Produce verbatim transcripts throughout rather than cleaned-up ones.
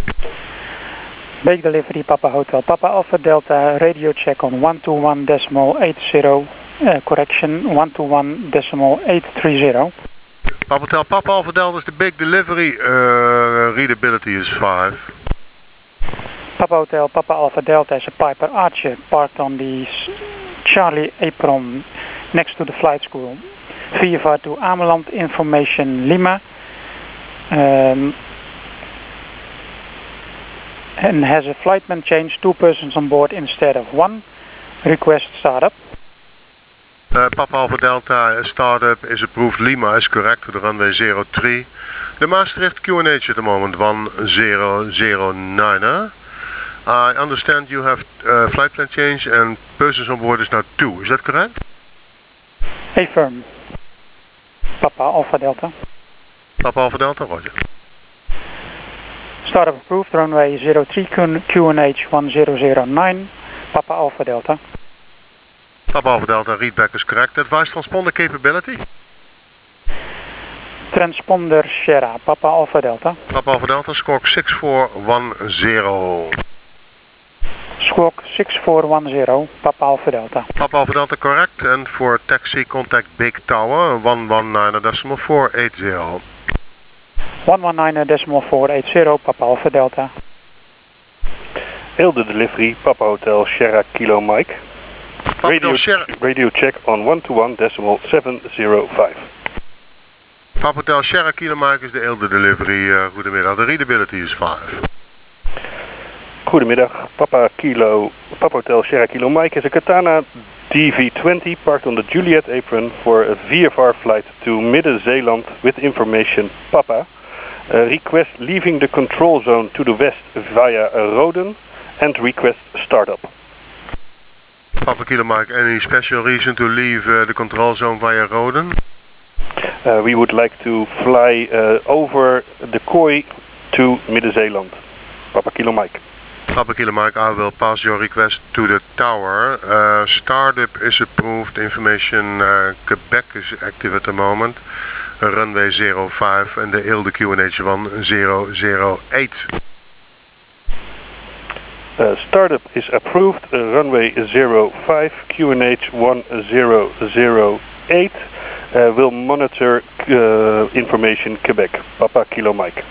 Bake delivery, Papa Hotel, Papa Alpha Delta, radio check on one two one decimal eight zero, uh, correction, one two one decimal eight three zero. Papa Hotel, Papa Alpha Delta is the big delivery, uh, readability is five. Papa Hotel, Papa Alpha Delta is a Piper Archer parked on the Charlie apron next to the flight school. V F R to Ameland, information Lima. Um, and has a flightman change, two persons on board instead of one. Request startup. Uh, Papa Alpha Delta startup is approved. Lima is correct to the runway zero three. The Maastricht Q N H at the moment one zero zero nine. Huh? I understand you have uh, flight plan change and persons on board is now two. Is that correct? Affirm. Papa Alpha Delta. Papa Alpha Delta, roger. Startup approved, runway zero three Q N H one zero zero nine, Papa Alpha Delta. Papa Alpha Delta, readback is correct. Advise transponder capability. Transponder Sierra, Papa Alpha Delta. Papa Alpha Delta, squawk six four one zero. Squawk six four one zero, Papa Alpha Delta. Papa Alpha Delta, correct. And for taxi, contact Big Tower, one one nine decimal four eight zero. one one nine decimal four eight zero, Papa Alpha Delta. Eelde delivery, Papa Hotel Sierra Kilo Mike. Radio, radio check on one two one decimal seven zero five. Papa Hotel Sierra Kilo Mike is de Eelde delivery. Uh, goedemiddag, de readability is five. Goedemiddag, Papa Kilo, Papa Hotel Sierra Kilo Mike is a Katana D V twenty parked on the Juliet apron for a V F R flight to Midden-Zeeland with information Papa. Uh, request leaving the control zone to the west via Roden and request startup. Papa Kilo Mike, any special reason to leave uh, the control zone via Roden? Uh, we would like to fly uh, over the Kooi to Midden-Zeeland. Papa Kilo Mike. Papa Kilo Mike, I will pass your request to the tower. Uh, startup is approved. Information uh, Quebec is active at the moment. Runway zero five and the Eelde Q N H one zero zero eight. Uh, startup is approved. Uh, runway zero five Q N H one zero zero eight. Uh, will monitor uh, information Quebec. Papa Kilo Mike.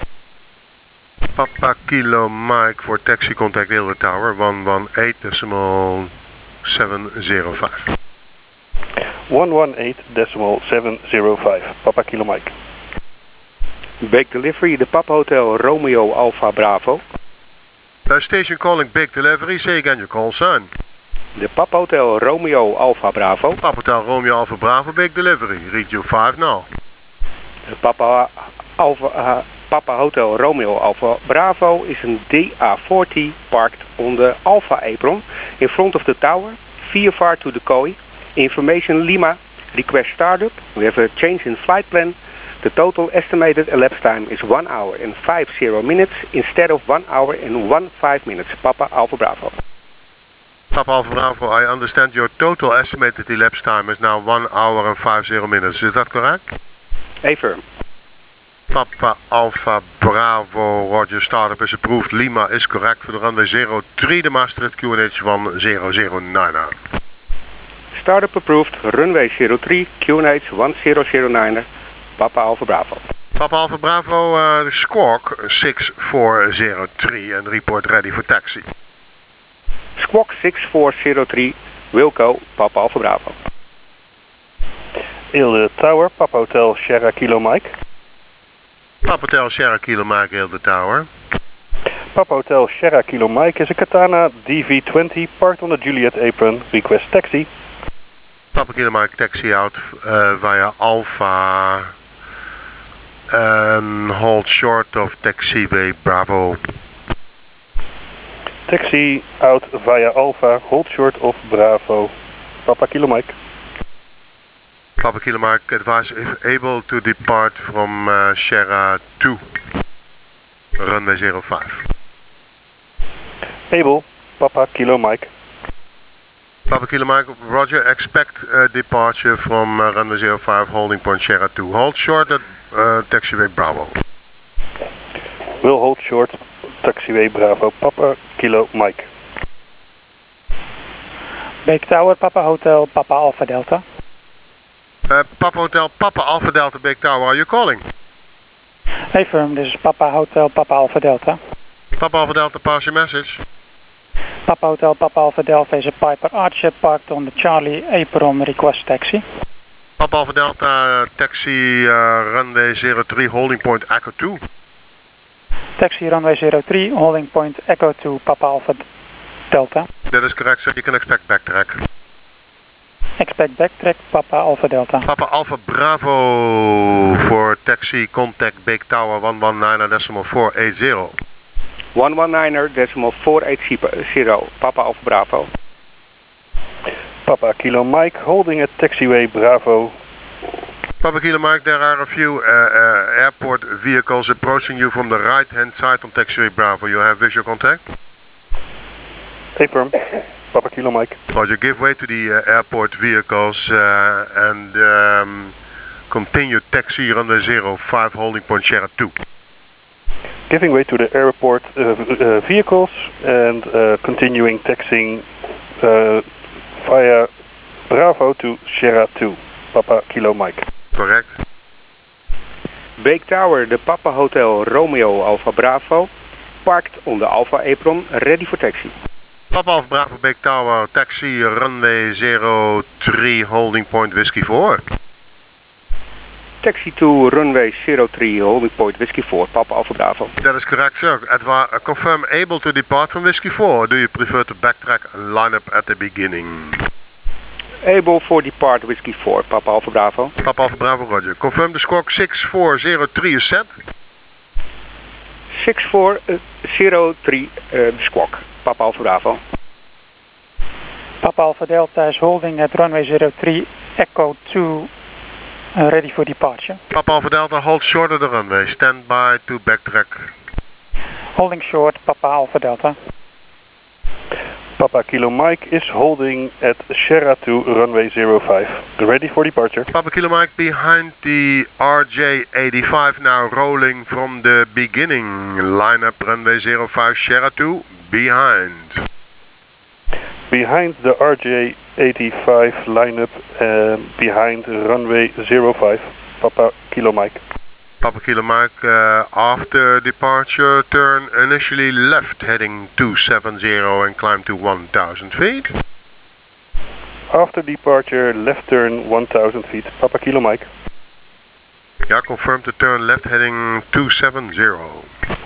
Papa Kilo Mike for taxi contact Eelde Tower one one eight decimal seven zero five. one one eight decimal seven zero five. Papa Kilo Mike. Bake delivery, the Papa Hotel Romeo Alpha Bravo. Uh, station calling Big Delivery. Say again your call sign. The Papa Hotel Romeo Alpha Bravo. Papa Hotel Romeo Alpha Bravo, Big Delivery. Read you five now. The Papa Alpha, uh, Papa Hotel Romeo Alpha Bravo is a D A forty parked on the Alpha apron in front of the tower. V F R to the Kooi. Information Lima. Request startup. We have a change in flight plan. The total estimated elapsed time is one hour and five zero minutes instead of one hour and one five minutes. Papa Alpha Bravo. Papa Alpha Bravo, I understand your total estimated elapsed time is now one hour and five zero minutes. Is that correct? Affirm. Papa Alpha Bravo, Roger, startup is approved. Lima is correct for the runway zero three, the Maastricht Q N H one zero zero nine. Startup approved, runway zero three, Q N H one zero zero nine, Papa Alpha Bravo. Papa Alpha Bravo, uh, squawk six four zero three and report ready for taxi. Squawk six four zero three, Wilco, Papa Alpha Bravo. Eelde Tower, Papa Hotel Sierra Kilo Mike. Papa Hotel Sierra Kilo Mike, Eelde Tower. Papa Hotel Sierra Kilo Mike is a Katana D V twenty parked on the Juliet apron. Request taxi. Papa Kilo Mike, taxi out uh, via Alpha. Um, hold short of taxiway Bravo. Taxi out via Alpha, hold short of Bravo. Papa Kilo Mike. Papa Kilo Mike, advise if able to depart from uh, Sierra two. Runway zero five. Able, Papa Kilo Mike. Papa Kilo Mike, Roger, expect uh, departure from uh, runway zero five, holding point Sierra two. Hold short at uh, taxiway Bravo. Will hold short, taxiway Bravo Papa Kilo Mike. Bake Tower, Papa Hotel, Papa Alpha Delta. Uh, Papa Hotel, Papa Alpha Delta, Bake Tower, are you calling? Affirm, this is Papa Hotel, Papa Alpha Delta. Papa Alpha Delta, pass your message. Papa Hotel, Papa Alpha Delta is a Piper Archer parked on the Charlie Apron, request taxi. Papa Alpha Delta, taxi uh, runway zero three, holding point Echo two. Taxi runway zero three, holding point Echo two, Papa Alpha Delta. That is correct, sir. You can expect backtrack. Expect backtrack, Papa Alpha Delta. Papa Alpha Bravo for taxi, contact Bake Tower one one nine decimal four eight zero. one one nine decimal four eight zero, Papa Alpha Bravo. Papa Kilo Mike, holding at taxiway Bravo. Papa Kilo Mike, there are a few uh, uh, airport vehicles approaching you from the right hand side on taxiway Bravo. You have visual contact? Affirm. Papa Kilo Mike. Roger, give way to the uh, airport vehicles uh, and um, continue taxi runway zero five, holding point Sierra two. Giving way to the airport uh, uh, vehicles and uh, continuing taxiing uh, via Bravo to Sierra two, Papa Kilo Mike. Correct. Bake Tower, the Papa Hotel Romeo Alpha Bravo, parked on the Alpha Apron, ready for taxi. Papa Alpha Bravo, Bake Tower, taxi runway zero three, holding point Whiskey four. Taxi to runway zero three, holding point Whiskey four, Papa Alpha Bravo. That is correct, sir. Adva uh, confirm able to depart from Whiskey four, or do you prefer to backtrack and line up at the beginning? Able for depart Whiskey four, Papa Alpha Bravo. Papa Alpha Bravo, roger. Confirm the squawk six four zero three is set. six four zero three uh, squawk, Papa Alpha Bravo. Papa Alpha Delta is holding at runway zero three, Echo two, uh, ready for departure. Papa Alpha Delta, hold short of the runway. Stand by to backtrack. Holding short, Papa Alpha Delta. Papa Kilo Mike is holding at Sierra two, runway zero five, ready for departure. Papa Kilo Mike behind the R J eighty-five, now rolling from the beginning. Line up runway zero five, Sierra two, behind. Behind the R J eighty-five lineup, uh, behind runway zero five, Papa Kilo Mike. Papa Kilo Mike, uh, after departure, turn initially left heading two seven zero and climb to one thousand feet. After departure, left turn one thousand feet, Papa Kilo Mike. Yeah, confirm to turn left heading two seven zero.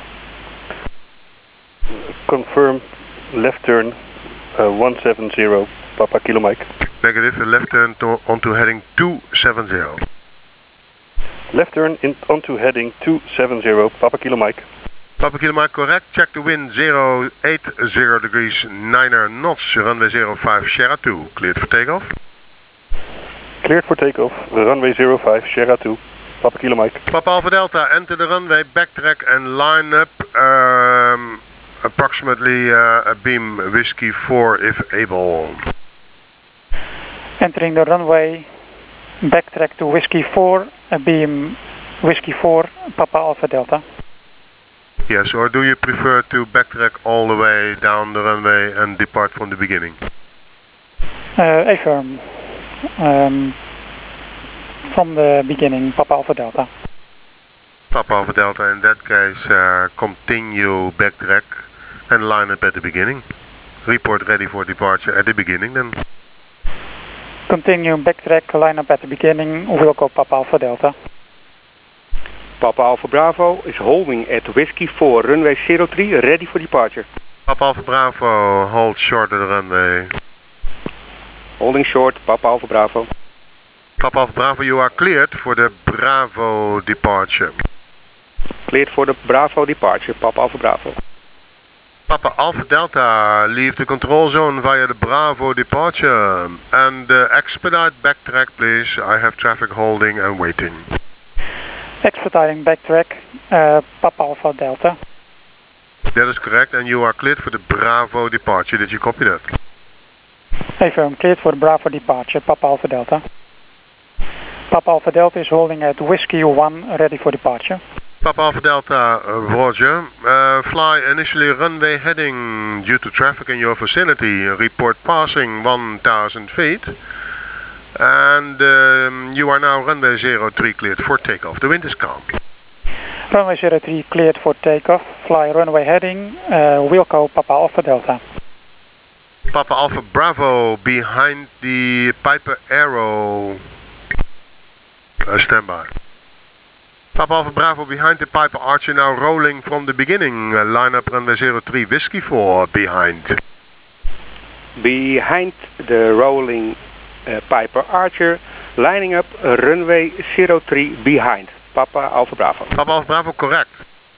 Confirm left turn uh, one seven zero, Papa Kilo Mike. Negative, left turn to, onto heading two seven zero. Left turn in, onto heading two seven zero, Papa Kilo Mike. Papa Kilo Mike, correct. Check the wind zero eight zero degrees, niner knots, runway zero five, Sierra two. Cleared for takeoff. Cleared for takeoff, runway zero five, Sierra two, Papa Kilo Mike. Papa Alpha Delta, enter the runway, backtrack and line up um, approximately uh, a beam Whiskey four if able. Entering the runway, backtrack to Whiskey four, a beam Whiskey four, Papa Alpha Delta. Yes, or do you prefer to backtrack all the way down the runway and depart from the beginning? Uh, affirm. Um, from the beginning, Papa Alpha Delta. Papa Alpha Delta, in that case, uh, continue backtrack and line up at the beginning. Report ready for departure at the beginning then. Continue backtrack, line up at the beginning, Wilco Papa Alpha Delta. Papa Alpha Bravo is holding at Whiskey four, runway zero three, ready for departure. Papa Alpha Bravo, hold short of the runway. Holding short, Papa Alpha Bravo. Papa Alpha Bravo, you are cleared for the Bravo departure. Cleared for the Bravo departure, Papa Alpha Bravo. Papa Alpha Delta, leave the control zone via the Bravo departure. And uh, expedite backtrack, please. I have traffic holding and waiting. Expediting backtrack, uh, Papa Alpha Delta. That is correct, and you are cleared for the Bravo departure. Did you copy that? Affirm, cleared for the Bravo departure, Papa Alpha Delta. Papa Alpha Delta is holding at Whiskey one, ready for departure. Papa Alpha Delta, uh, Roger. Uh, fly initially runway heading due to traffic in your vicinity. Report passing one thousand feet. And um, you are now runway zero three cleared for takeoff. The wind is calm. Runway zero three cleared for takeoff. Fly runway heading, uh, Wilco Papa Alpha Delta. Papa Alpha Bravo behind the Piper Arrow. Uh, standby. Papa Alpha Bravo behind the Piper Archer, now rolling from the beginning. Uh, line up runway zero three Whiskey four behind. Behind the rolling uh, Piper Archer, lining up uh, runway zero three behind. Papa Alpha Bravo. Papa Alpha Bravo, correct.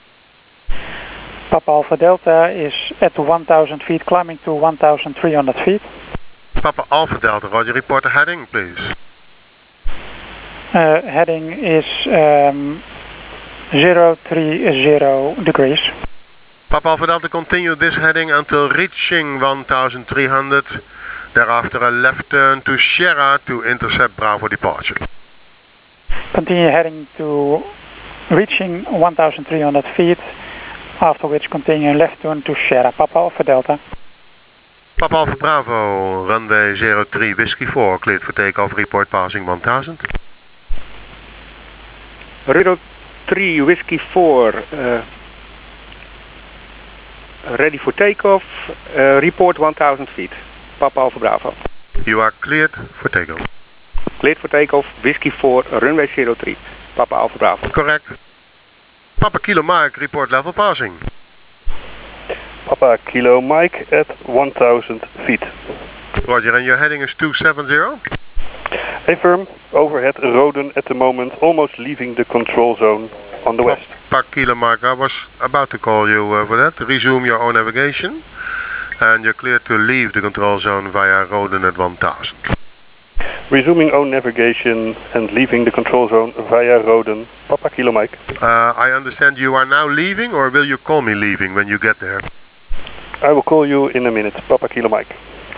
Papa Alpha Delta is at one thousand feet, climbing to one thousand three hundred feet. Papa Alpha Delta, Roger, report the heading, please. Uh, heading is um, zero three zero degrees. Papa Alpha Delta, continue this heading until reaching one thousand three hundred. Thereafter a left turn to Sierra to intercept Bravo departure. Continue heading to reaching one thousand three hundred feet, after which continue left turn to Sierra. Papa Alpha Delta. Papa Alpha Bravo, runway zero three Whiskey four, cleared for takeoff, report passing one thousand. zero three Whiskey four, uh, ready for takeoff, uh, report one thousand feet. Papa Alpha Bravo. You are cleared for takeoff. Cleared for takeoff, Whiskey four, runway zero three. Papa Alpha Bravo. Correct. Papa Kilo Mike, report level passing. Papa Kilo Mike at one thousand feet. Roger, and your heading is two seven zero? Affirm, overhead Roden at the moment, almost leaving the control zone on the west. Papa Kilo Mike, I was about to call you uh, for that. Resume your own navigation. And you're cleared to leave the control zone via Roden at one thousand. Resuming own navigation and leaving the control zone via Roden. Papa Kilo Mike. Uh, I understand you are now leaving, or will you call me leaving when you get there? I will call you in a minute. Papa Kilo Mike.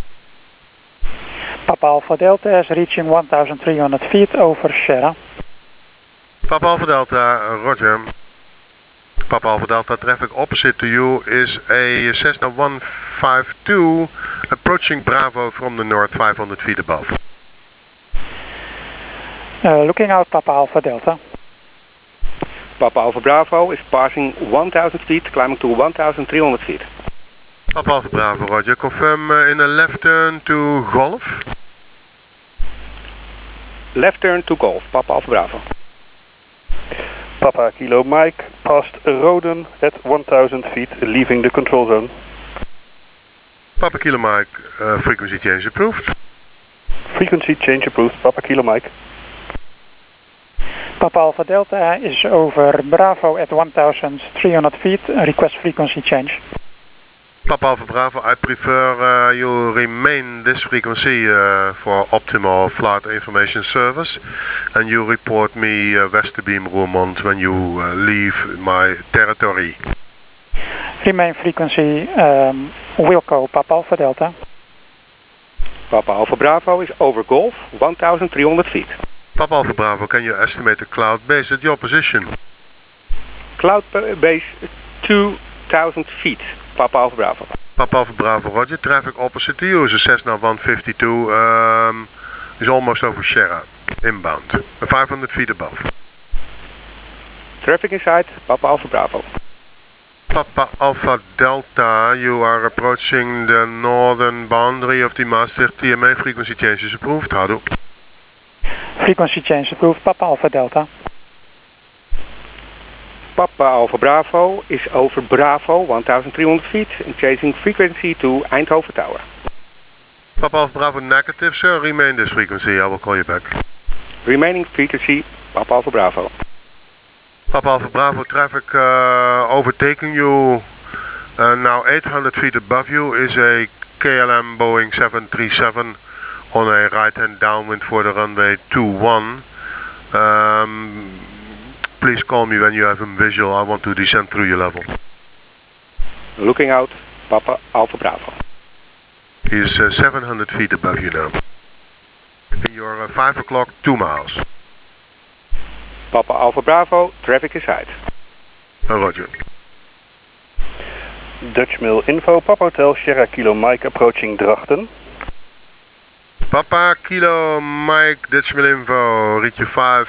Papa Alpha Delta is reaching one thousand three hundred feet over Sierra. Papa Alpha Delta, uh, Roger. Papa Alpha Delta, traffic opposite to you is a Cessna one fifty-two approaching Bravo from the north five hundred feet above. Uh, looking out Papa Alpha Delta. Papa Alpha Bravo is passing one thousand feet, climbing to one thousand three hundred feet. Papa Alpha Bravo, Roger. Confirm uh, in a left turn to Golf. Left turn to Golf, Papa Alpha Bravo. Papa Kilo Mike, past Roden at one thousand feet, leaving the control zone. Papa Kilo Mike, uh, frequency change approved. Frequency change approved, Papa Kilo Mike. Papa Alpha Delta is over Bravo at one thousand three hundred feet, request frequency change. Papa Alpha Bravo, I prefer uh, you remain this frequency uh, for optimal flight information service, and you report me uh, Westerbeam Roermond when you uh, leave my territory. Remain frequency um, Wilco Papa Alpha Delta. Papa Alpha Bravo is over Golf, one thousand three hundred feet. Papa Alpha Bravo, can you estimate the cloud base at your position? Cloud base two thousand feet. Papa Alpha Bravo. Papa Alpha Bravo, Roger. Traffic opposite to you is a Cessna one fifty-two. Um, is almost over Sierra, inbound, five hundred feet above. Traffic inside, Papa Alpha Bravo. Papa Alpha Delta, you are approaching the northern boundary of the Maastricht T M A. Frequency change is approved. Houdoe. Frequency change approved, Papa Alpha Delta. Papa Alpha Bravo is over Bravo, one thousand three hundred feet, and chasing frequency to Eindhoven Tower. Papa Alpha Bravo negative, sir. Remain this frequency. I will call you back. Remaining frequency, Papa Alpha Bravo. Papa Alpha Bravo, traffic uh, overtaking you uh, now eight hundred feet above you is a K L M Boeing seven thirty-seven on a right-hand downwind for the runway two one. Um, please call me when you have him visual. I want to descend through your level. Looking out, Papa Alpha Bravo. He is uh, seven hundred feet above you now. And you're uh, five o'clock, two miles. Papa Alpha Bravo, traffic inside. Roger. Dutch Mail Info, Papa Hotel Sierra Kilo Mike approaching Drachten. Papa Kilo Mike, Dutch Mail Info, read you five.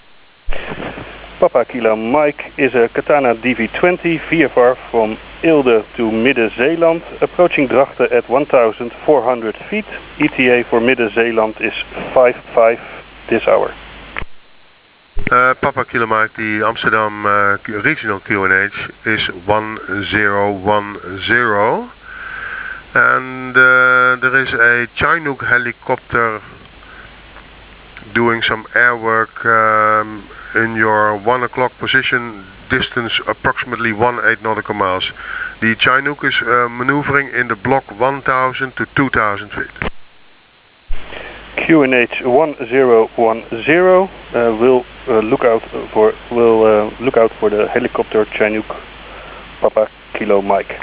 Papa Kilo Mike is a Katana D V twenty V F R from Eelde to Midden-Zeeland, approaching Drachten at one thousand four hundred feet. E T A for Midden-Zeeland is five five this hour. Uh, Papa Kilo Mike, the Amsterdam uh, regional Q N H is one zero one zero. And uh, there is a Chinook helicopter doing some air work um, in your one o'clock position, distance approximately one eight nautical miles. The Chinook is uh, maneuvering in the block one thousand to two thousand feet. Q N H one zero one zero uh, will uh, look out for will uh, look out for the helicopter Chinook Papa Kilo Mike.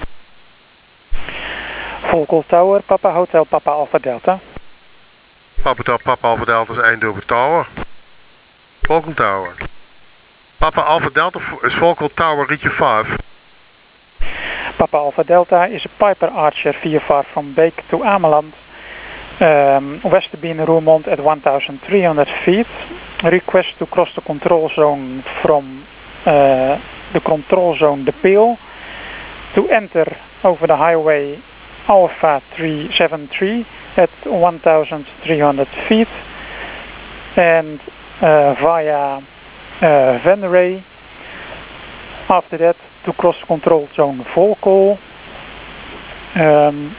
Volkel Tower, Papa Hotel, Papa Alpha Delta. Papa Hotel, Papa Alpha Delta is Eindhoven Tower. Volkel Tower. Papa Alpha Delta is Volkel Tower, read you five. Papa Alpha Delta is a Piper Archer V F R from Beek to Ameland. Um, Westerbein Roermond at one thousand three hundred feet. Request to cross the control zone from uh, the control zone De Peel to enter over the highway Alpha three seven three at one thousand three hundred feet and uh, via uh, Venray. After that to cross the control zone Volkel. Um,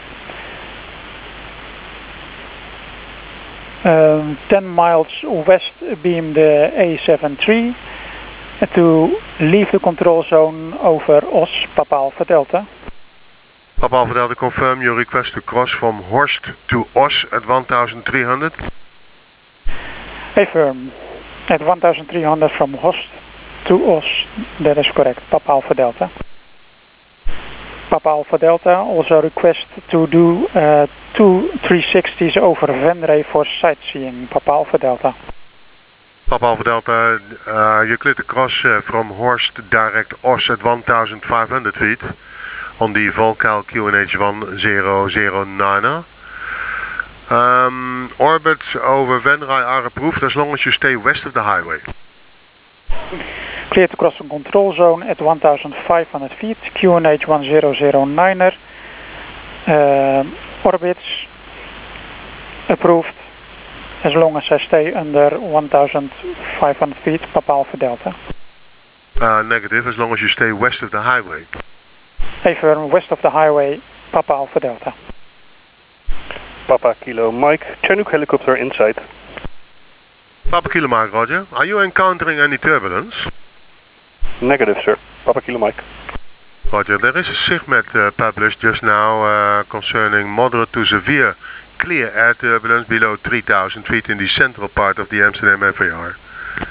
Um, ten miles west beam the A seventy-three to leave the control zone over Os, Papa Alpha Delta. Papa Alpha Delta, confirm your request to cross from Horst to Os at one thousand three hundred. Affirm, at one thousand three hundred from Horst to Os, that is correct, Papa Alpha Delta. Papa Alpha Delta also request to do uh, two three sixties over Venray for sightseeing, Papa Alpha Delta. Papa Alpha Delta, uh, you cleared the cross uh, from Horst direct Os at one thousand five hundred feet on the Volcal Q N H one zero zero nine. Um, orbits over Venray are approved as long as you stay west of the highway. Clear to cross the control zone at one thousand five hundred feet, Q N H one zero zero nine. Uh, orbits approved as long as I stay under one thousand five hundred feet, Papa Alpha Delta. Uh, negative, as long as you stay west of the highway. Affirm, west of the highway, Papa Alpha Delta. Papa Kilo Mike, Chinook helicopter inside. Papa Kilo Mike, Roger. Are you encountering any turbulence? Negative, sir. Papa Kilo Mike. Roger, there is a SIGMET uh, published just now uh, concerning moderate to severe clear air turbulence below three thousand feet in the central part of the Amsterdam F A R.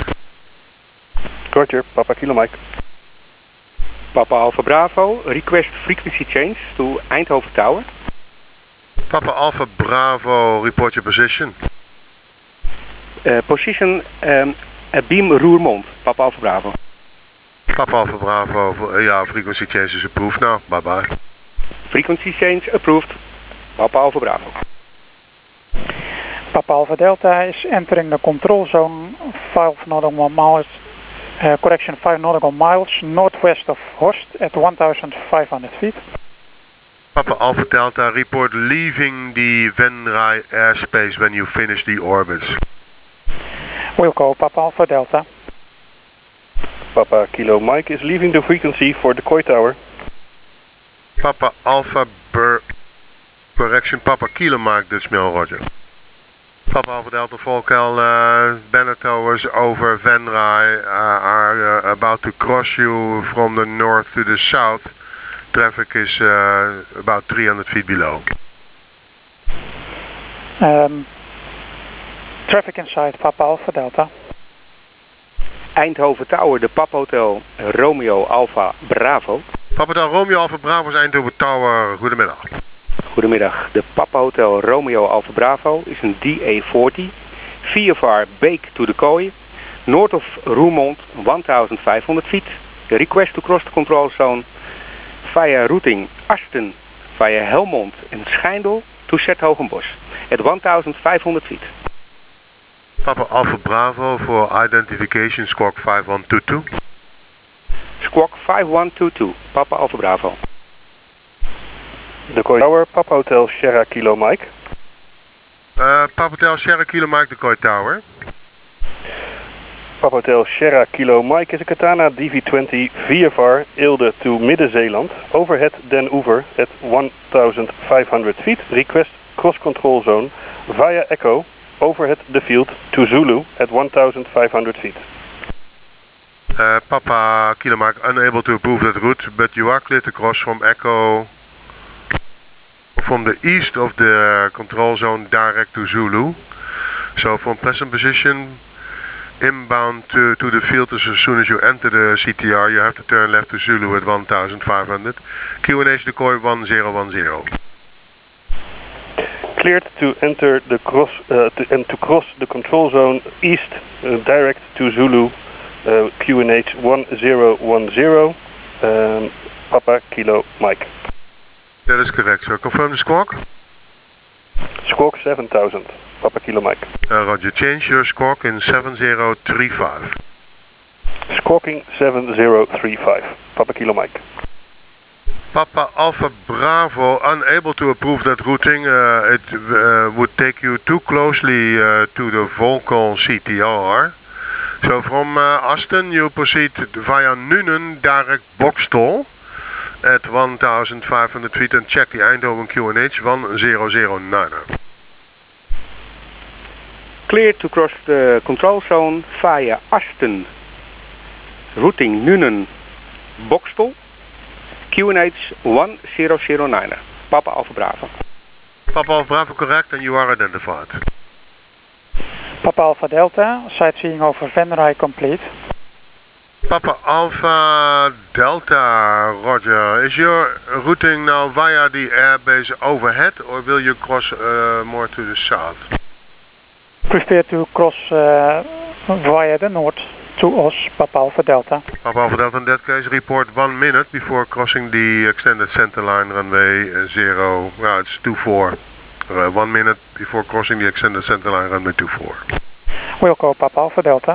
Roger, Papa Kilo Mike. Papa Alpha Bravo, request frequency change to Eindhoven Tower. Papa Alpha Bravo, report your position. Uh, position um, uh, beam Roermond, Papa Alpha Bravo. Papa Alpha Bravo, yeah, frequency change is approved now. Bye bye. Frequency change approved, Papa Alpha Bravo. Papa Alpha Delta is entering the control zone five nautical miles, uh, correction five nautical miles northwest of Horst at one thousand five hundred feet. Papa Alpha Delta, report leaving the Venray airspace when you finish the orbits. Will go, Papa Alpha Delta. Papa Kilo Mike is leaving the frequency for the Koi Tower. Papa Alpha Bur... Correction, Papa Kilo Mike, Dutch Mail, Roger. Papa Alpha Delta Volcal, uh, banner towers over Venray uh, are uh, about to cross you from the north to the south. Traffic is uh, about three hundred feet below. Um, traffic inside, Papa Alpha Delta. Eindhoven Tower, de Papa Hotel Romeo Alpha Bravo. Papa Hotel Romeo Alpha Bravo is Eindhoven Tower, goedemiddag. Goedemiddag, de Papa Hotel Romeo Alpha Bravo is een D A forty, V F R Beek to the Kooi, north of Roermond one thousand five hundred feet, The request to cross the control zone via routing Asten via Helmond and Schijndel to Zertogenbosch at one thousand five hundred feet. Papa Alpha Bravo for identification squawk five one two two. Squawk five one two two, Papa Alpha Bravo. De Koi Tower, Papa Hotel Sierra Kilo Mike. Uh, Papa Hotel Sierra Kilo Mike, de Koi Tower. Papa Hotel Sierra Kilo Mike is a Katana D V twenty V F R Eelde to Midden-Zeeland, overhead Den Oever at one thousand five hundred feet, request cross control zone via Echo, overhead the field to Zulu at one thousand five hundred feet. Uh, Papa Kilo Mike unable to approve that route, but you are cleared to cross from Echo from the east of the control zone direct to Zulu. So from present position inbound to, to the field, as soon as you enter the C T R you have to turn left to Zulu at one thousand five hundred. Q N H decoy one zero one zero. Cleared to enter the cross uh, to, and to cross the control zone east uh, direct to Zulu, uh, Q N H one zero one zero, um, Papa Kilo Mike. That is correct, sir. Confirm the squawk? Squawk seven thousand, Papa Kilo Mike. Uh, Roger, change your squawk in seven zero three five. Squawking seven zero three five, Papa Kilo Mike. Papa Alpha Bravo unable to approve that routing. Uh, it uh, would take you too closely uh, to the Volcon C T R. So from uh, Asten you proceed via Nuenen direct Boxtel at one thousand five hundred feet and check the Eindhoven Q N H one zero zero nine. Clear to cross the control zone via Asten, routing Nuenen, Boxtel, Q N H one zero zero nine, Papa Alpha Bravo. Papa Alpha Bravo correct and you are identified. Papa Alpha Delta, sightseeing over Venray complete. Papa Alpha Delta, Roger. Is your routing now via the airbase overhead or will you cross uh, more to the south? Prefer to cross uh, via the north to Os, Papa Alpha Delta. Papa Alpha Delta, in that case report one minute before crossing the extended center line runway uh, zero, well it's two four. Uh, one minute before crossing the extended center line runway two four. Wilco, Papa Alpha Delta.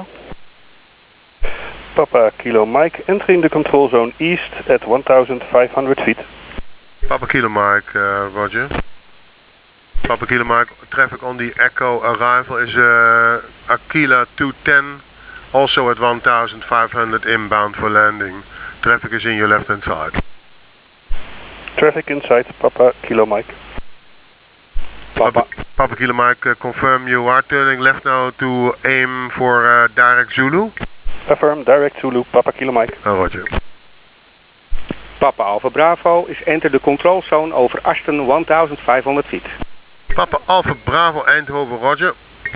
Papa Kilo Mike entering the control zone east at one thousand five hundred feet. Papa Kilo Mike, uh, Roger. Papa Kilo Mike, traffic on the Echo arrival is uh, Aquila two ten, also at one thousand five hundred inbound for landing. Traffic is in your left hand side. Traffic inside, Papa Kilo Mike. Papa, Papa Kilo Mike, uh, confirm you are turning left now to aim for uh, direct Zulu? Affirm, direct Zulu, Papa Kilo Mike. Oh, Roger. Papa Alpha Bravo is enter the control zone over Asten one thousand five hundred feet. Papa Alpha Bravo Eindhoven, Roger.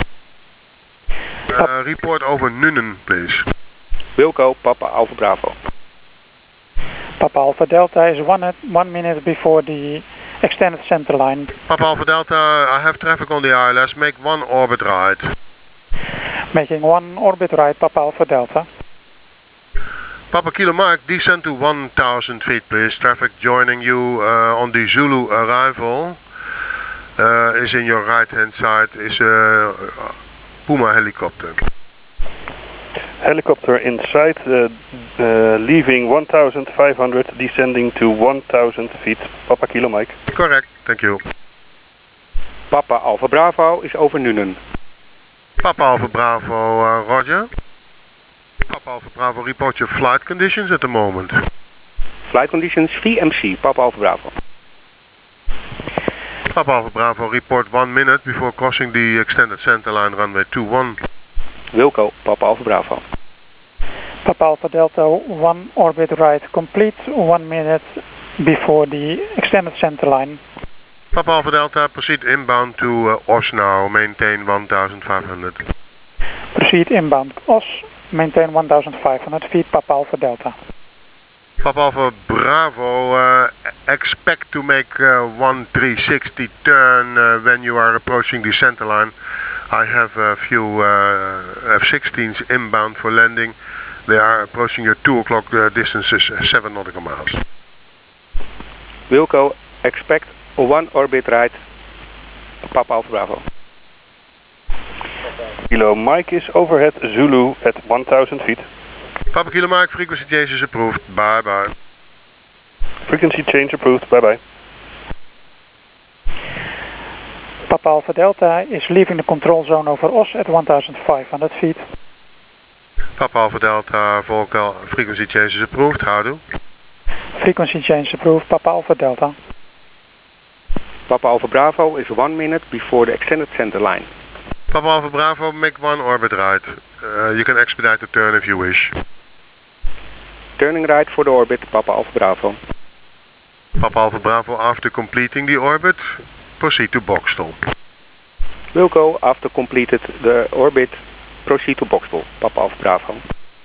Uh, report over Nuenen, please. Wilco, Papa Alpha Bravo. Papa Alpha Delta is one, at, one minute before the extended center line. Papa Alpha Delta, I have traffic on the I L S, make one orbit right. Making one orbit right, Papa Alpha Delta. Papa Kilo Mike, descend to one thousand feet please. Traffic joining you uh, on the Zulu arrival uh, is in your right hand side, is a uh, Puma helicopter. Helicopter inside, uh, uh, leaving one thousand five hundred, descending to one thousand feet, Papa Kilo Mike. Correct, thank you. Papa Alpha Bravo is over Nuenen. Papa Alpha Bravo, uh, Roger. Papa Alpha Bravo, report your flight conditions at the moment. Flight conditions V M C, Papa Alpha Bravo. Papa Alpha Bravo, report one minute before crossing the extended center line runway two one. Wilco, Papa Alpha Bravo. Papa Alpha Delta, one orbit right complete, one minute before the extended center line. Papa Alpha Delta, proceed inbound to uh, Os now, maintain one thousand five hundred. Proceed inbound Os, maintain one thousand five hundred feet, Papa Alpha Delta. Papa Alpha Bravo, uh, expect to make uh, one three sixty turn uh, when you are approaching the center line. I have a few uh, F sixteens inbound for landing. They are approaching your two o'clock uh, distance is seven nautical miles. Wilco, expect a one orbit right, Papa Alpha Bravo. Kilo Mike is overhead Zulu at one thousand feet. Papa Kilo Mike, frequency change is approved. Bye bye. Frequency change approved. Bye bye. Papa Alpha Delta is leaving the control zone over Os at one thousand five hundred feet. Papa Alpha Delta, vocal frequency change is approved. Houdoe. Frequency change approved. Papa Alpha Delta. Papa Alpha Bravo is one minute before the extended center line. Papa Alpha Bravo, make one orbit right. Uh, you can expedite the turn if you wish. Turning right for the orbit, Papa Alpha Bravo. Papa Alpha Bravo, after completing the orbit, proceed to Boxtel. Wilco, after completed the orbit, proceed to Boxtel, Papa Alpha Bravo.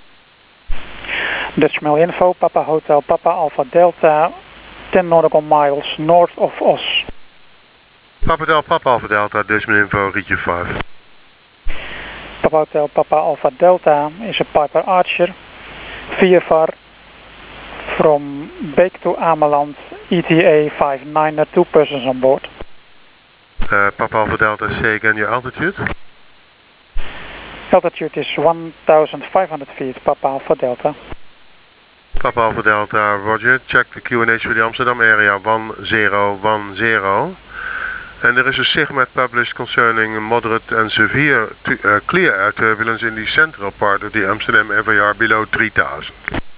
Dutch Mail Info, Papa Hotel, Papa Alpha Delta, ten nautical miles north of Os. Papa Hotel, Papa Alpha Delta, Dutch Mail Info, read you five. Papa Hotel, Papa Alpha Delta is a Piper Archer, V F R from Beek to Ameland, E T A five nine, two persons on board. Uh, Papa Alpha Delta, say again your altitude. Altitude is one thousand five hundred feet, Papa Alpha Delta. Papa Alpha Delta, roger. Check the Q N H for the Amsterdam area one zero one zero. And there is a SIGMET published concerning moderate and severe uh, clear air turbulence in the central part of the Amsterdam F A R below three thousand.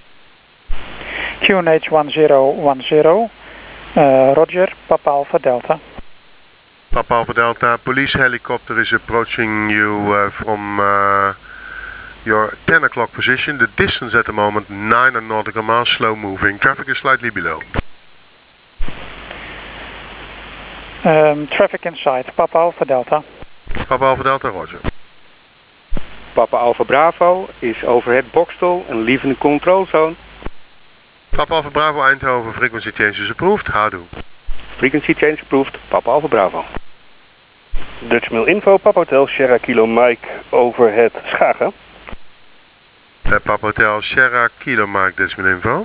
Q N H one zero one zero, uh, roger, Papa Alpha Delta. Papa Alpha Delta, police helicopter is approaching you uh, from uh, your ten o'clock position. The distance at the moment, nine nautical miles, slow moving. Traffic is slightly below. Um, traffic inside, Papa Alpha Delta. Papa Alpha Delta, roger. Papa Alpha Bravo is overhead Boxtel and leaving the control zone. Papa Alpha Bravo, Eindhoven, frequency change is approved. Houdoe. Frequency change approved, Papa Alpha Bravo. Dutch Mail Info, Papa Hotel, Sierra Kilo Mike, overhead Schagen. Uh, Papa Hotel, Sierra Kilo Mike, Dutch Mail Info.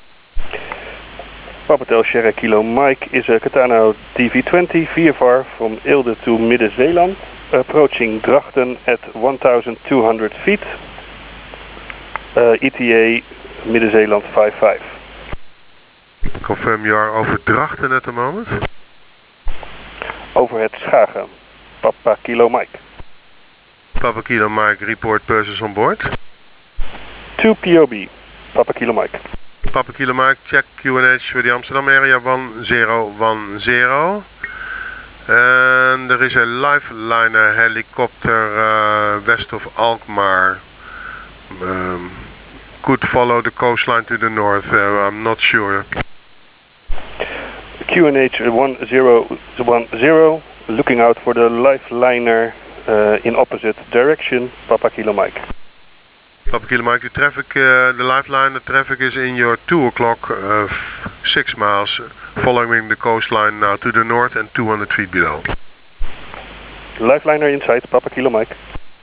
Papa Hotel Sierra Kilo Mike is a Katana D V twenty V F R from Eelde to Midden-Zeeland, approaching Drachten at one thousand two hundred feet, uh, E T A Midden-Zeeland five five. Confirm you are over Drachten at the moment. Overhead Schagen, Papa Kilo Mike. Papa Kilo Mike, report persons on board. two P O B, Papa Kilo Mike. Papa Kilo Mike, check Q N H for the Amsterdam area one zero one zero. And there is a Lifeliner helicopter uh, west of Alkmaar. Um, could follow the coastline to the north, uh, I'm not sure. Q N H one zero one zero, looking out for the Lifeliner uh, in opposite direction, Papa Kilo Mike. Papa Kilo Mike, the traffic, uh, the Lifeliner traffic is in your two o'clock, uh, six miles, following the coastline now to the north and two hundred feet below. Lifeliner inside, Papa Kilo Mike.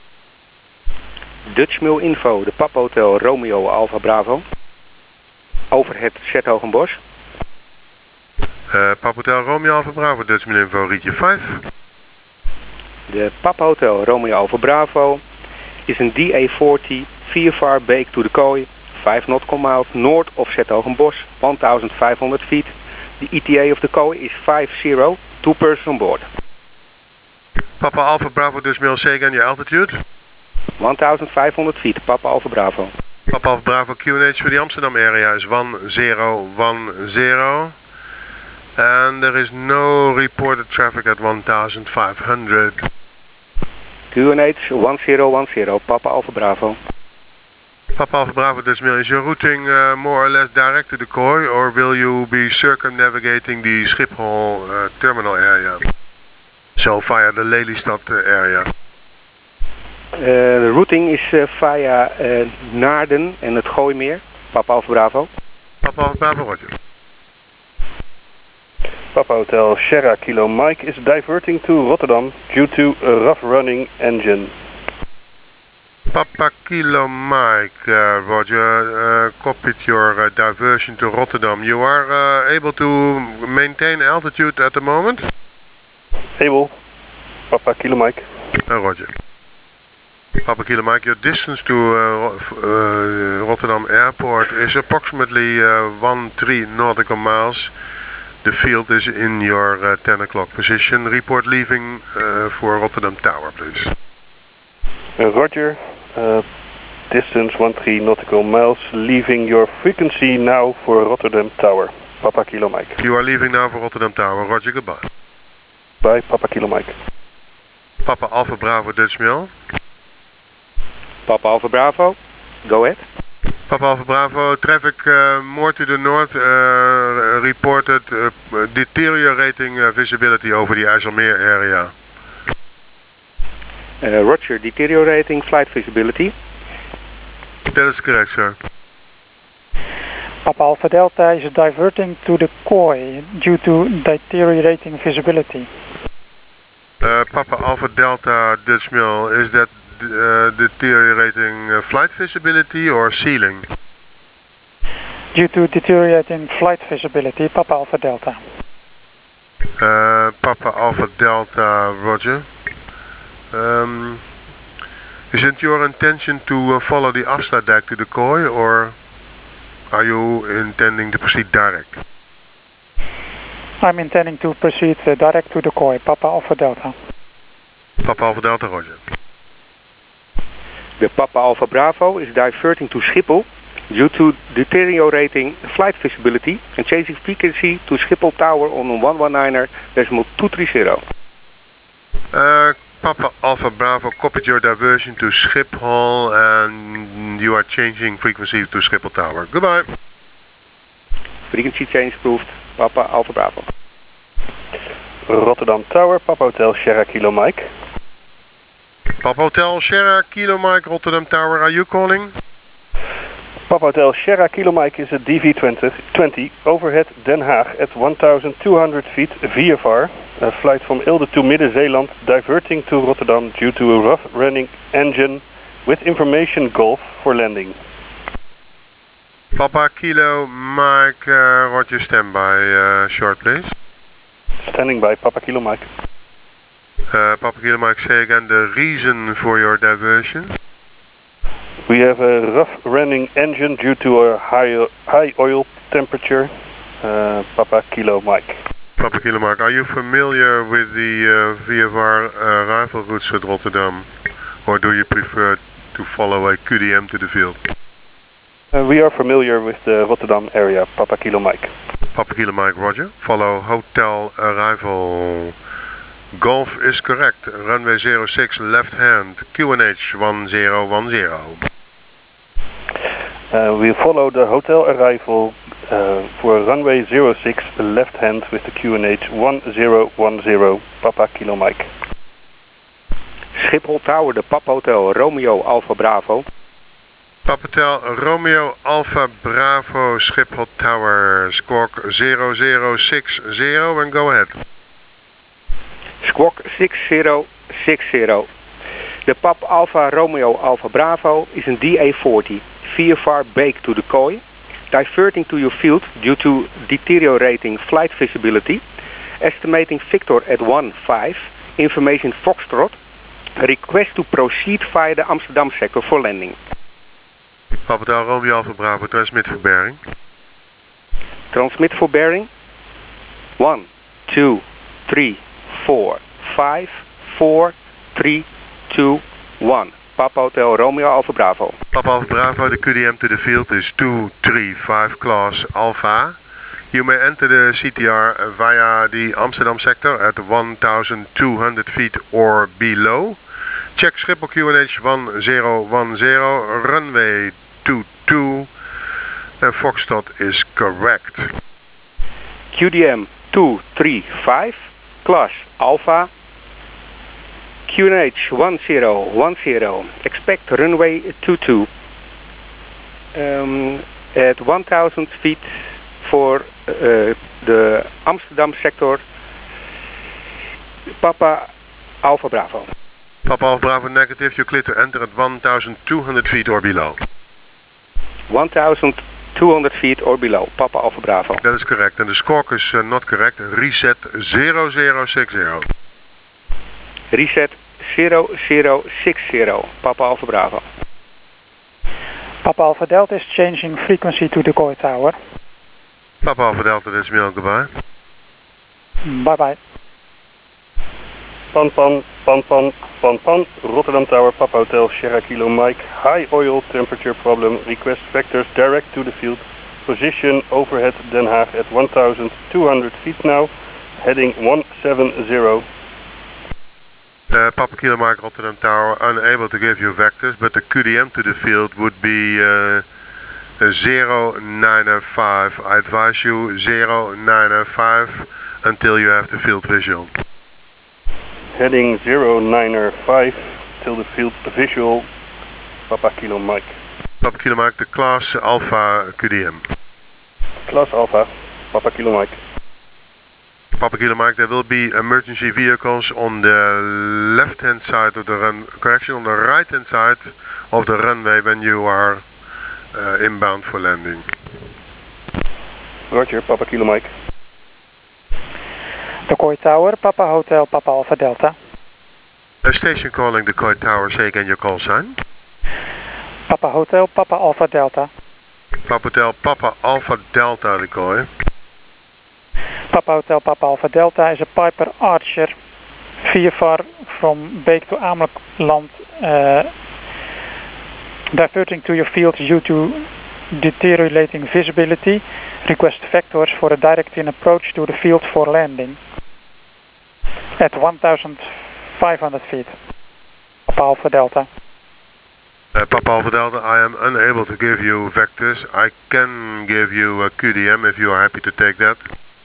Dutch Mail Info, de Papa Hotel Romeo Alpha Bravo. Overhead Zertogenbosch. Uh, Papa Hotel Romeo Alpha Bravo, Dutch Mail Info, read you five. De Papa Hotel Romeo Alpha Bravo is een D A forty V F R Beek to the Kooi, five nautical miles north of Zertogenbosch, one thousand five hundred feet. The E T A of the Kooi is five zero, two persons on board. Papa Alpha Bravo, Dutch Mail, say again your altitude. one thousand five hundred feet, Papa Alpha Bravo. Papa Alpha Bravo, Q N H for the Amsterdam area is one zero one zero. And there is no reported traffic at one thousand five hundred. Q N H one zero one zero, Papa Alpha Bravo. Papa Alpha Bravo, Dutch Mail, is your routing uh, more or less direct to the Kooi, or will you be circumnavigating the Schiphol uh, terminal area? So via the Lelystad uh, area. Uh, de routing is uh, via uh, Naarden en het Gooimeer, Papa Alpha Bravo. Papa Alpha Bravo, roger. Papa Hotel Sierra Kilo Mike is diverting to Rotterdam due to a rough running engine. Papa Kilo Mike, uh, Roger, uh, copied your uh, diversion to Rotterdam. You are uh, able to maintain altitude at the moment? Able. Papa Kilo Mike. Uh, Roger. Papa Kilo Mike, your distance to uh, uh, Rotterdam Airport is approximately uh, one three nautical miles. The field is in your uh, ten o'clock position. Report leaving uh, for Rotterdam Tower, please. Uh, Roger. Uh, distance one three nautical miles. Leaving your frequency now for Rotterdam Tower. Papa Kilo Mike. You are leaving now for Rotterdam Tower. Roger, goodbye. Bye, Papa Kilo Mike. Papa Alpha Bravo Dutch Mail. Papa Alpha Bravo, go ahead. Papa Alpha Bravo, traffic uh, more to the north uh, reported uh, deteriorating uh, visibility over the IJsselmeer area. Uh, Roger, deteriorating flight visibility. That is correct, sir. Papa Alpha Delta is diverting to the Koi due to deteriorating visibility. Uh, Papa Alpha Delta Dutch Mail, is that uh, deteriorating uh, flight visibility or ceiling? Due to deteriorating flight visibility, Papa Alpha Delta. Uh, Papa Alpha Delta, Roger. Um, is it your intention to uh, follow the Afsluit deck to the Koi, or are you intending to proceed direct? I'm intending to proceed uh, direct to the Koi, Papa Alpha Delta. Papa Alpha Delta, Roger. The Papa Alpha Bravo is diverting to Schiphol due to deteriorating flight visibility and changing frequency to Schiphol Tower on one one niner decimal two three zero. Uh, Papa Alpha Bravo copied your diversion to Schiphol and you are changing frequency to Schiphol Tower. Goodbye. Frequency change approved. Papa Alpha Bravo. Rotterdam Tower, Papa Hotel Sierra Kilo Mike. Papa Hotel Sierra Kilo Mike, Rotterdam Tower, are you calling? Papa Hotel Sierra Kilo Mike is a D V twenty overhead Den Haag at one thousand two hundred feet V F R. A flight from Eelde to Midden-Zeeland diverting to Rotterdam due to a rough running engine with information Golf for landing. Papa Kilo Mike, uh, Roger, standby, uh, short please. Standing by, Papa Kilo Mike. Uh, Papa Kilo Mike, say again the reason for your diversion. We have a rough running engine due to a high, high oil temperature. Uh, Papa Kilo Mike. Papa Kilo Mike, are you familiar with the uh, V F R uh, arrival routes at Rotterdam? Or do you prefer to follow a Q D M to the field? Uh, we are familiar with the Rotterdam area, Papa Kilo Mike. Papa Kilo Mike, Roger. Follow hotel arrival. Golf is correct. Runway zero six left hand, Q N H one zero one zero. Uh, we follow the hotel arrival uh, for runway zero six left hand with the Q N H one zero one zero, Papa Kilo Mike. Schiphol Tower, de Papa Hotel Romeo Alpha Bravo. Papa Hotel Romeo Alpha Bravo Schiphol Tower, squawk zero zero six zero and go ahead. Squawk six zero six zero. The Papa Alpha Romeo Alpha Bravo is a D A forty, V F R bake to the Koi, diverting to your field due to deteriorating flight visibility, estimating Victor at one five, information Foxtrot, request to proceed via the Amsterdam sector for landing. Papa Hotel Romeo Alpha Bravo, transmit for bearing. Transmit for bearing. one, two, three, four, five, four, three, two, one. Papa Hotel Romeo Alpha Bravo. Papa Alpha Bravo, the Q D M to the field is two three five class Alpha. You may enter the C T R via the Amsterdam sector at one thousand two hundred feet or below. Check Schiphol Q N H one zero one zero, runway two two, and Foxtrot is correct. Q D M two three five, class Alpha, Q N H one zero one zero, expect runway two two, um, at one thousand feet for uh, the Amsterdam sector, Papa Alpha Bravo. Papa Alpha Bravo negative, you're clear to enter at one thousand two hundred feet or below. one thousand two hundred feet or below, Papa Alpha Bravo. That is correct, and the squawk is uh, not correct. Reset zero zero six zero. Reset zero zero six zero, Papa Alpha Bravo. Papa Alpha Delta is changing frequency to the Koi Tower. Papa Alpha Delta, this is Milan, goodbye. Bye bye. Pan Pan, Pan Pan, Pan Pan, Rotterdam Tower, Papa Hotel, Sierra Kilo Mike, high oil temperature problem, request vectors direct to the field, position overhead Den Haag at one thousand two hundred feet now, heading one seven zero. Uh, Papa Kilo Mike, Rotterdam Tower, unable to give you vectors, but the Q D M to the field would be uh, zero nine five. I advise you zero nine five until you have the field visual. Heading zero nine five till the field visual, Papa Kilo Mike. Papa Kilo Mike, the class Alpha Q D M. Class Alpha, Papa Kilo Mike. Papa Kilo Mike, there will be emergency vehicles on the left hand side of the run, correction, on the right hand side of the runway when you are uh, inbound for landing. Roger, Papa Kilo Mike. The Koi Tower, Papa Hotel, Papa Alpha Delta. A station calling the Koi Tower, say again your call sign. Papa Hotel, Papa Alpha Delta. Papa Hotel, Papa Alpha Delta, the Koi. Papa Hotel, Papa Alpha Delta is a Piper Archer, V F R from Beek to Ameland, uh, diverting to your field due to deteriorating visibility. Request vectors for a direct-in approach to the field for landing at one thousand five hundred feet. Papa Alpha Delta. Uh, Papa Alpha Delta, I am unable to give you vectors. I can give you a Q D M if you are happy to take that.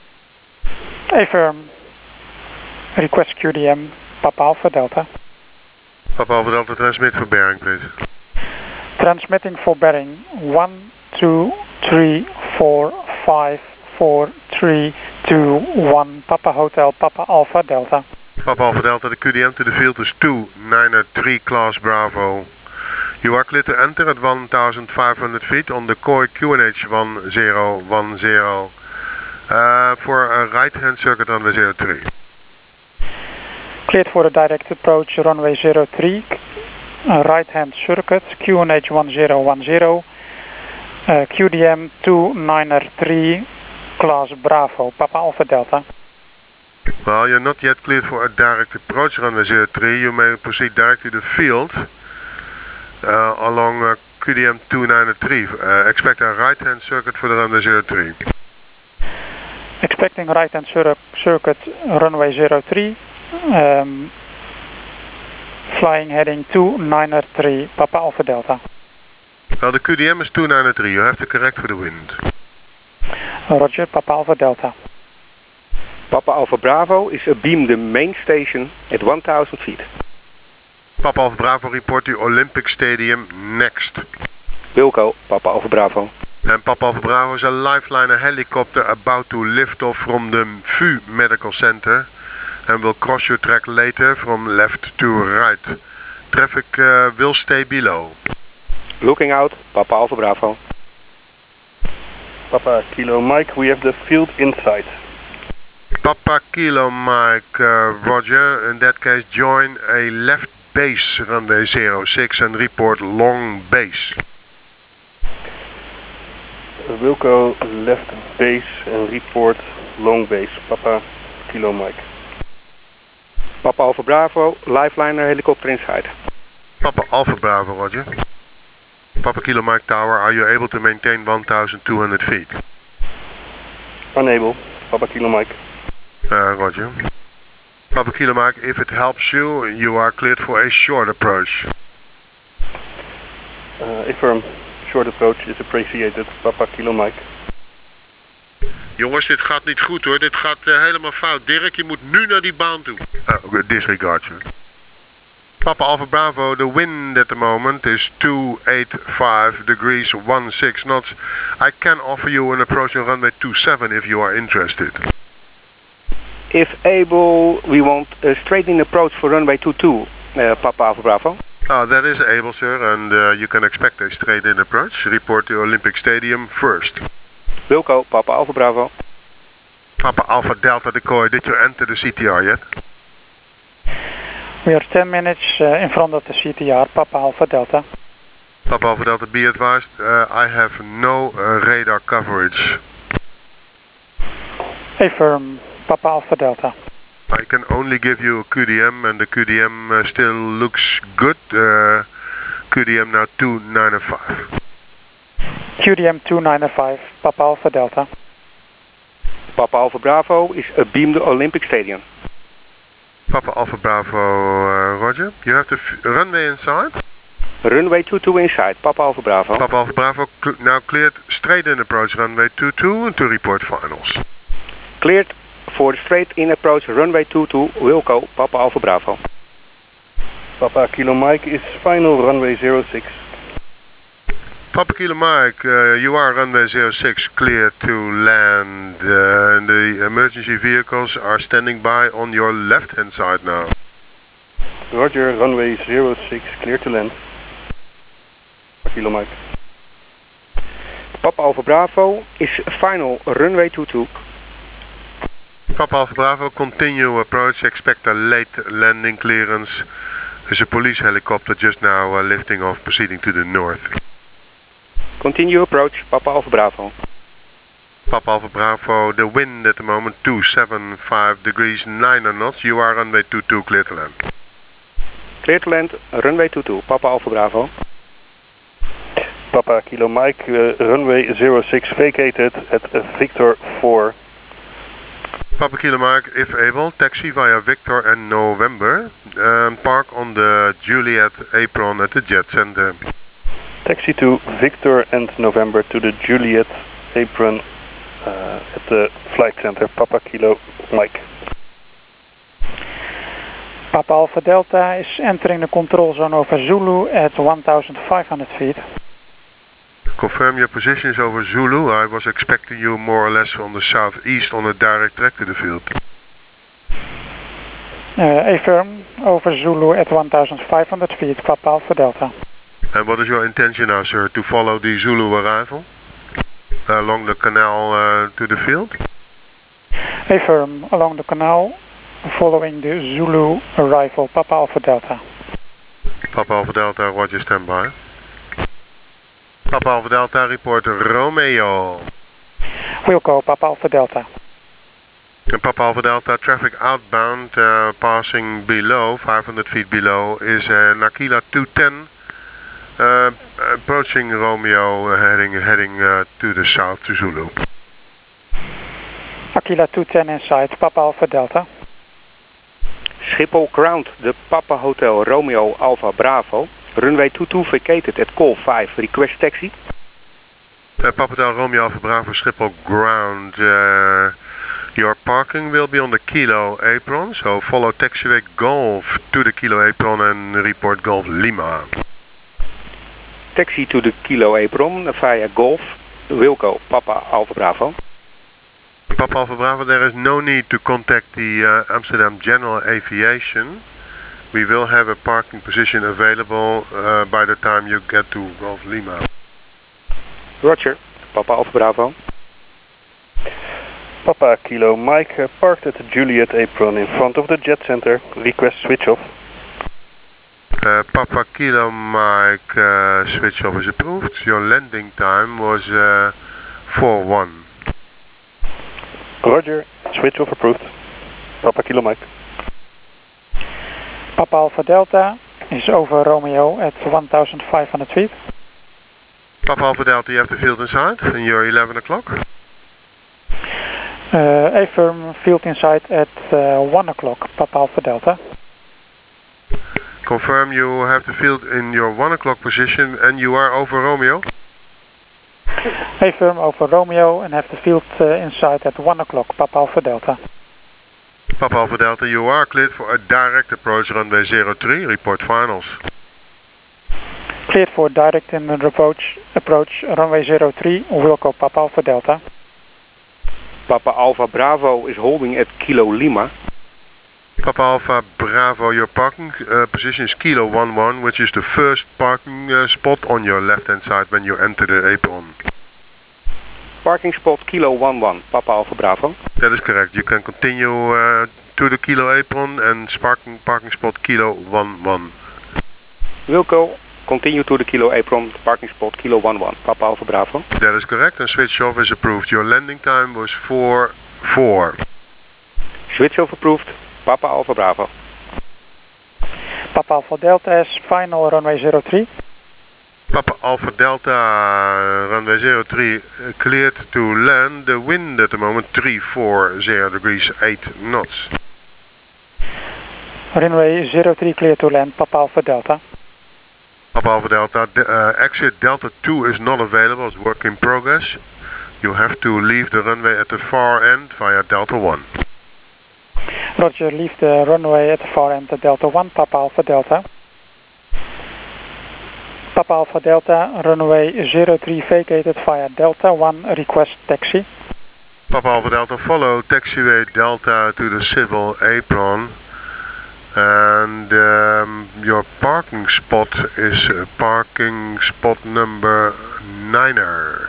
Affirm. Request Q D M, Papa Alpha Delta. Papa Alpha Delta, transmit for bearing, please. Transmitting for bearing one, two, three, four, five, four, three, two, one. Papa Hotel, Papa Alpha Delta. Papa Alpha Delta, the Q D M to the field is two nine three Class Bravo. You are clear to enter at one thousand five hundred feet on the Koi Q N H one zero one zero uh, for a right-hand circuit runway zero three. Cleared for a direct approach runway zero three, uh, right-hand circuit, Q N H one zero one zero, uh, Q D M two nine three, Class Bravo, Papa Alpha Delta. Well, you're not yet cleared for a direct approach runway zero three. You may proceed direct to the field uh, along uh, Q D M two nine three. Uh, expect a right-hand circuit for the runway zero three. Expecting right-hand cir circuit runway zero three. Um, flying heading two nine three, Papa Alpha Delta. Well, the Q D M is two nine three. You have to correct for the wind. Roger, Papa Alpha Delta. Papa Alpha Bravo is abeam the main station at one thousand feet. Papa Alpha Bravo, report to Olympic Stadium next. Wilco, Papa Alpha Bravo. And Papa Alpha Bravo is a Lifeliner helicopter about to lift off from the V U Medical Center and will cross your track later from left to right. Traffic uh, will stay below. Looking out, Papa Alpha Bravo. Papa Kilo Mike, we have the field inside. Papa Kilo Mike, uh, Roger. In that case, join a left base runway zero six and report long base. Wilco left base and report long base. Papa Kilo Mike. Papa Alpha Bravo, Lifeliner helicopter inside. Papa Alpha Bravo, Roger. Papa Kilo Mike Tower, are you able to maintain one thousand two hundred feet? Unable. Papa Kilo Mike. Uh, Roger. Papa Kilo Mike, if it helps you, you are cleared for a short approach. Uh, affirm. Short approach is appreciated. Papa Kilo Mike. Jongens, dit gaat niet goed hoor. Dit gaat uh, helemaal fout. Dirk, je moet nu naar die baan toe. Uh, disregard you. Papa Alpha Bravo, the wind at the moment is two eighty-five degrees sixteen knots. I can offer you an approach on runway two seven if you are interested. If able, we want a straight-in approach for runway two two. Uh, Papa Alpha Bravo. Ah, that is able, sir, and uh, you can expect a straight-in approach. Report to Olympic Stadium first. Wilco, Papa Alpha Bravo. Papa Alpha Delta decoy, did you enter the C T R yet? We are ten minutes uh, in front of the C T R, Papa Alpha Delta. Papa Alpha Delta, be advised, uh, I have no uh, radar coverage. Affirm, Papa Alpha Delta. I can only give you a Q D M, and the Q D M uh, still looks good. Uh, Q D M now two nine five. Q D M two nine five, Papa Alpha Delta. Papa Alpha Bravo is a beam the Olympic Stadium. Papa Alpha Bravo, uh, Roger. You have the f runway inside? Runway two two inside, Papa Alpha Bravo. Papa Alpha Bravo cl now cleared straight in approach runway two two to report finals. Cleared for straight in approach runway two two, Wilco, Papa Alpha Bravo. Papa Kilo Mike is final runway zero six. Papa Kilo Mike, uh, you are runway zero six cleared to land, uh, and the emergency vehicles are standing by on your left hand side now. Roger, runway zero six clear to land. Papa Kilo Mike. Papa Alpha Bravo is final runway two two. Papa Alpha Bravo, continue approach, expect a late landing clearance. There's a police helicopter just now uh, lifting off, proceeding to the north. Continue approach, Papa Alpha Bravo. Papa Alpha Bravo, the wind at the moment two seven five degrees nine knots. You are runway two two clear to land. Clear to land, runway two two, Papa Alpha Bravo. Papa Kilo Mike, uh, runway zero six vacated at uh, Victor four. Papa Kilo Mike, if able, taxi via Victor and November and park on the Juliet apron at the Jet Center. Taxi to Victor and November to the Juliet apron uh, at the flight center, Papa Kilo Mike. Papa Alpha Delta is entering the control zone over Zulu at one thousand five hundred feet. Confirm your positions over Zulu. I was expecting you more or less on the southeast on a direct track to the field. Uh, affirm, over Zulu at one thousand five hundred feet, Papa Alpha Delta. And what is your intention now, sir? To follow the Zulu arrival uh, along the canal uh, to the field? Affirm, along the canal, following the Zulu arrival, Papa Alpha Delta. Papa Alpha Delta, Roger, standby. Papa Alpha Delta, report Romeo. Wilco, Papa Alpha Delta. And Papa Alpha Delta, traffic outbound, uh, passing below, five hundred feet below, is uh, Nakila two ten. Uh, approaching Romeo, uh, heading heading uh, to the south to Zulu. Aquila two ten inside, Papa Alpha Delta. Schiphol ground the Papa Hotel Romeo Alpha Bravo. Runway two two vacated at call five, request taxi. Uh, Papa Hotel Romeo Alpha Bravo, Schiphol ground. Uh, your parking will be on the Kilo apron, so follow taxiway Golf to the Kilo apron and report Golf Lima. Taxi to the Kilo apron via Golf, Wilco, Papa Alpha Bravo. Papa Alpha Bravo, there is no need to contact the uh, Amsterdam General Aviation. We will have a parking position available uh, by the time you get to Golf Lima. Roger, Papa Alpha Bravo. Papa Kilo Mike, uh, parked at the Juliet apron in front of the Jet Center. Request switch off. Uh, Papa Kilo Mike, uh, switch off is approved. Your landing time was uh, four one. Roger, switch off approved. Papa Kilo Mike. Papa Alpha Delta is over Romeo at one thousand five hundred feet. Papa Alpha Delta, you have the field inside and you're eleven o'clock. Uh, affirm, field inside at uh, one o'clock, Papa Alpha Delta. Confirm you have the field in your one o'clock position and you are over Romeo. Affirm, over Romeo and have the field uh, inside at one o'clock, Papa Alpha Delta. Papa Alpha Delta, you are cleared for a direct approach runway zero three, report finals. Cleared for direct in approach, approach runway zero three, Wilco, Papa Alpha Delta. Papa Alpha Bravo is holding at Kilo Lima. Papa Alpha Bravo, your parking uh, position is Kilo one one, which is the first parking uh, spot on your left hand side when you enter the apron. Parking spot Kilo one one, Papa Alpha Bravo. That is correct. You can continue uh, to the Kilo apron and parking, parking spot Kilo one one. Wilco, continue to the Kilo apron, parking spot Kilo one one, Papa Alpha Bravo. That is correct, and switch off is approved. Your landing time was four four. Switch off approved, Papa Alpha Bravo. Papa Alpha Delta is final runway zero three. Papa Alpha Delta, uh, runway zero three, uh, cleared to land. The wind at the moment three four zero degrees eight knots. Runway zero three clear to land, Papa Alpha Delta. Papa Alpha Delta, uh, exit Delta two is not available, it's work in progress. You have to leave the runway at the far end via Delta one. Roger, leave the runway at the far end at Delta one, Papa Alpha Delta. Papa Alpha Delta, runway zero three vacated via Delta one, request taxi. Papa Alpha Delta, follow taxiway Delta to the civil apron. And um, your parking spot is uh, parking spot number niner.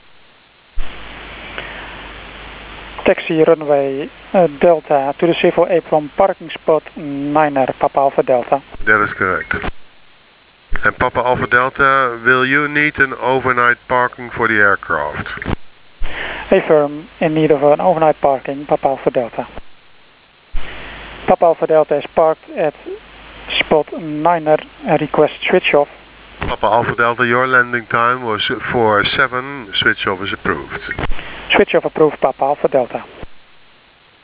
Taxi runway uh, Delta to the civil apron, parking spot niner, Papa Alpha Delta. That is correct. And Papa Alpha Delta, will you need an overnight parking for the aircraft? Affirm, in need of an overnight parking, Papa Alpha Delta. Papa Alpha Delta is parked at spot niner and request switch off. Papa Alpha Delta, your landing time was four seven, switch off is approved. Switch off approved, Papa Alpha Delta.